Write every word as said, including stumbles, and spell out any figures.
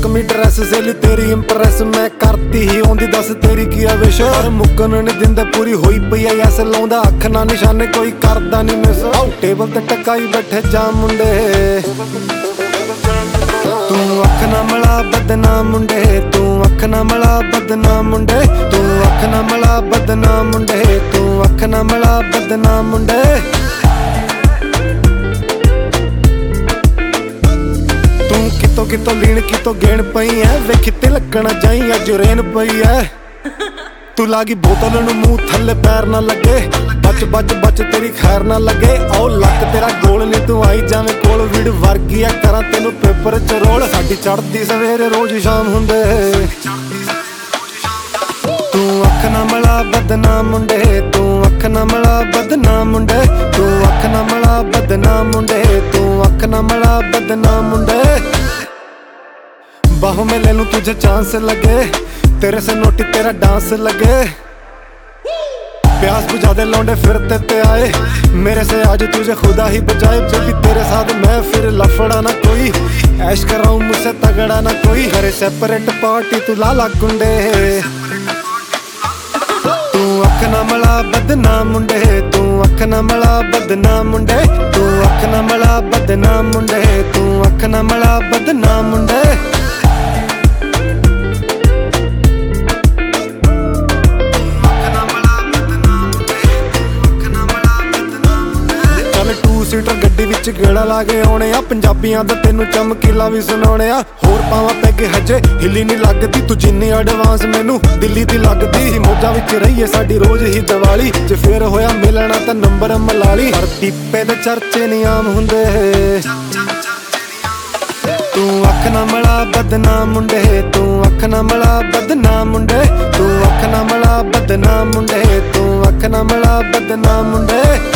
ਚੱਕਵੀਂ dress सेली तेरी Impress मैं करती ही आउंदी दस तेरी की विश मुक्कन नहीं दिंदा पूरी होई पई ऐ यस लाउंदा अख ना निशाने कोई करदा नहीं मिस टेबल ते टकाई बैठे जा मुंडे तू अख ना मला बदनाम मुंडे तू अख ना मला बदनाम मुंडे तू अख ना मला बदनाम मुंडे तू अख ना मला बदनाम मुंडे तू कितो कितो लीण कितो गेण पई है वेखी तिलकना जाई अज रेन पई है तू लागी बोतल नूं मूंह थल्ले पैर ना लगे बच बच बच तेरी खैर ना लगे आओ लक तेरा गोल नहीं तू आई जावे कोल वीड वर्गी आ करा तेनू पेपर च रोल साडी चढ़दी सवेरे रोज शाम हुंदे तू अख ना मला बदनाम मुंडे तू अख ना मला बदनाम मुंडे तू अख ना मला बदनाम मुंडे तू अख ना मला बदनाम मुंडे बाहों में ले लूं तुझे चांस लगे तेरे से नोटी तेरा डांस लगे प्यास बुझा दे लौंडे फिर ते आए मेरे से आज तुझे खुदा ही बचाए जब भी तेरे साथ मैं फिर लफड़ा ना कोई ऐश कराऊं मुझसे तगड़ा ना कोई करे सेपरेट पार्टी तू लाला गुंडे तू अख ना मला बदनाम मुंडे तू अख ना मला बदनाम मुंडे तू अख ना मला बदनाम मुंडे तू अख ना मला बदनाम मुंडे सीटर गड्डी विच गेड़ा ला के आने आ पंजाबियां दा तेनू चमकीला भी सुनाने आ होर पावा पैग हजे हिली नहीं लगदी तू जिन्नी एडवांस मैनू दिल्ली दी लगदी मौजा विच रहीए साडी रोज ही दिवाली जे फिर होया मिलना तां नंबर मलाली पर दीपे दे चर्चे नहीं आम हुंदे तू अख ना मला बदनाम मुंडे तू अख ना मला बदनाम मुंडे तू अख ना मला बदनाम मुंडे तू अख ना मला बदनाम मुंडे।